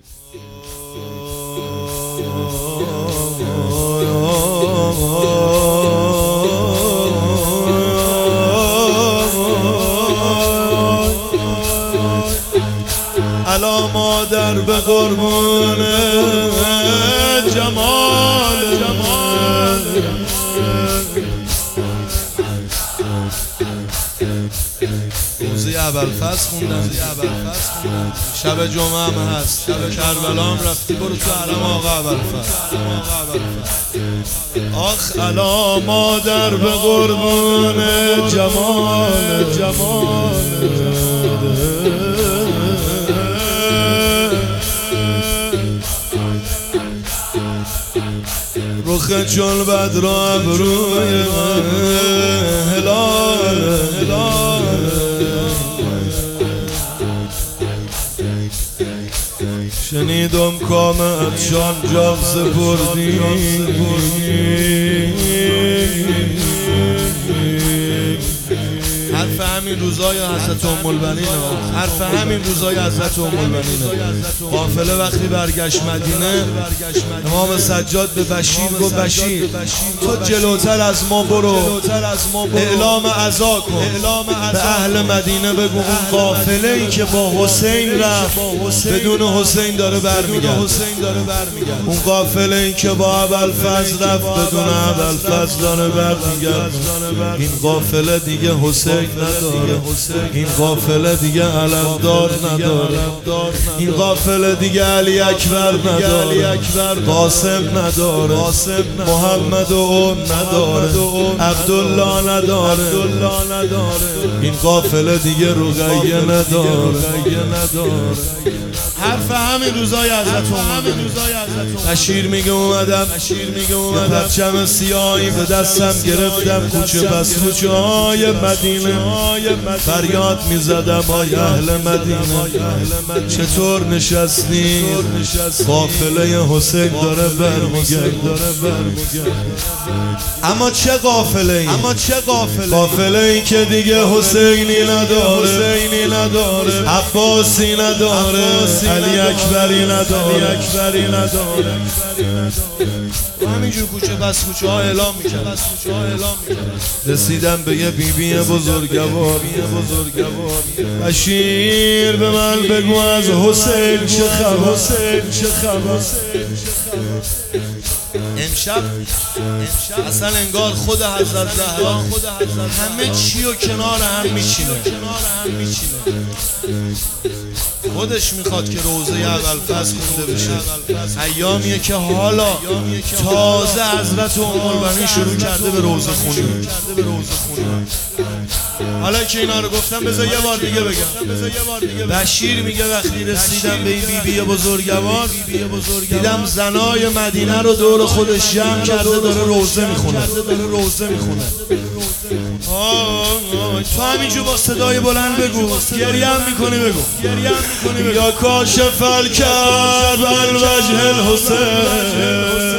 الا مادر به قربون جمال روزی ابوالفضل خوندم شب جمعه هم هست شب کربلا هم رفتی برو تو حرم آقا ابوالفضل آخ الا مادر به قربون جمال رخ چون بدر و ابروی هلال شنیدم کامت جان جان سپردی حرف همین روزای حضرت ام البنین حرف همین روزای حضرت ام البنین قافله وقتی برگشت مدینه امام سجاد به بشیر گفت بشیر تو جلوتر از ما برو اعلام عزا کن به اهل مدینه بگو اون قافله ای که با حسین رفت بدون حسین داره برمیگرده اون قافله ای که با ابوالفضل رفت بدون ابوالفضل داره برمیگرده این قافله دیگه حسین نداره این قافله دیگه علمدار نداره این قافله دیگه علی اکبر نداره قاسم نداره محمد و اون نداره عبدالله نداره این قافله دیگه رقیه نداره حرف همین روزای حضرت بشیر میگه اومدم پرچم سیاهی به دستم گرفتم کوچه پس کوچه های مدینه فریاد میزدم آی اهل مدینه چطور نشستی قافله حسین داره برمیگرده اما چه قافله ای قافله ای که دیگه حسینی نداره عباسی نداره علی اکبری نداره همینجور کوچه بس کوچه ها اعلام میکرد رسیدم به یه بیبی بزرگوار بشیر به من بگو از حسین چه خبر امشب اصلا انگار خود حضرت زهرا همه چی و کنار هم میچینه خودش میخواد که روزه ابوالفضل خونده بشه ایامیه که حالا تازه حضرت ام البنین شروع کرده به روزه خونی حالا که اینا رو گفتم بذار یه بار دیگه بگم بشیر میگه وقتی رسیدم به این بیبی بزرگوار دیدم زنای مدینه رو دور خودش جمع کرده داره روزه میخونه تو همینجور با صدای بلند بگو گریه هم میکنی بگو یا کاشف الکرب الوجه الحسین